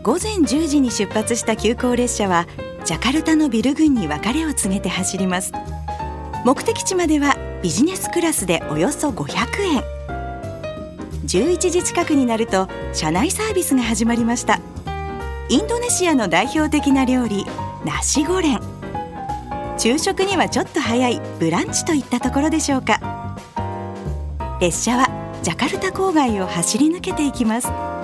午前10時に出発した急行列車はジャカルタのビル群に別れを告げて走ります。目的地まではビジネスクラスでおよそ500円。11時近くになると車内サービスが始まりました。インドネシアの代表的な料理ナシゴレン。昼食にはちょっと早いブランチといったところでしょうか。列車はジャカルタ郊外を走り抜けていきます。